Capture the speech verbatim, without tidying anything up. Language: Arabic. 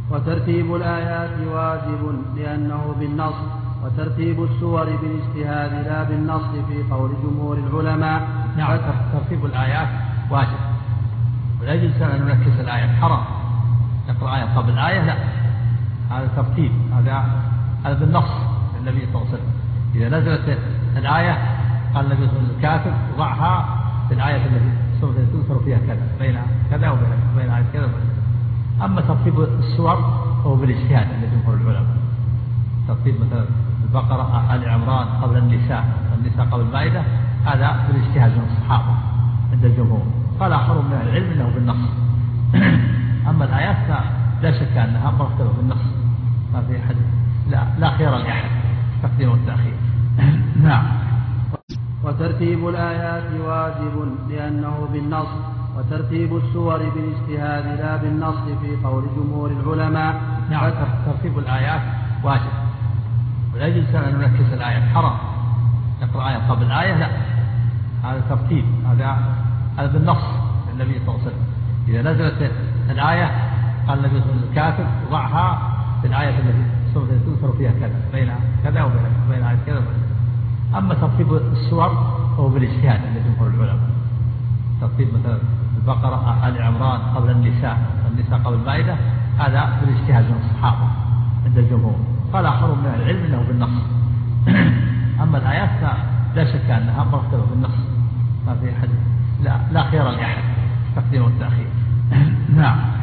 وترتيب الآيات واجب لأنه بالنص، وترتيب السور بالاجتهاد لا بالنص في قول جمهور العلماء. نعم، ترتيب الآيات واجب، ولا يجوز أن نركز الآيات، حرام نقرأ آية قبل آية، لا، هذا ترتيب، هذا هذا بالنص النبي صلى الله عليه وسلم. إذا نزلت الآية قال النبي صلى الله عليه وسلم الكاتب ضعها في الآية التي سوف تذكر فيها كذا، بين كذا وبين بين آية كذا وبين. أما ترتيب السور هو بالاجتهاد عند جمهور العلماء، ترتيب مثلا البقرة آل عمران قبل النساء، النساء قبل المائدة، هذا بالاجتهاد من الصحابة عند الجمهور. قال آخرون من العلم إنه بالنص. أما الآيات لا شك أنها مرتبة بالنص، ما في أحد، لا, لا خير لأحد تقديم والتأخير. نعم. وترتيب الآيات واجب لأنه بالنص، وترتيب السور بالاجتهاد لا بالنص في قول جمهور العلماء. نعم، ترتيب الآيات واجب، ولا يجوز أن نركز الآيات، حرام نقرأ آية قبل آية، لا، هذا ترتيب، هذا هذا بالنص النبي صلى الله عليه وسلم. إذا نزلت الآية قال النبي صلى الله عليه وسلم الكاتب ضعها في الآية التي سوف تذكر فيها كذا، بين كذا وبين بين آية كذا وبين. أما ترتيب السور هو بالاجتهاد عند جمهور العلماء، ترتيب مثلا البقرة آل عمران قبل النساء، النساء قبل المائدة، هذا بالاجتهاد من الصحابة عند الجمهور. قال آخرون من العلم إنه بالنص. أما الآيات لا شك أنها مرتبة بالنص، ما في أحد، لا, لا خير لأحد تقديم والتأخير. نعم.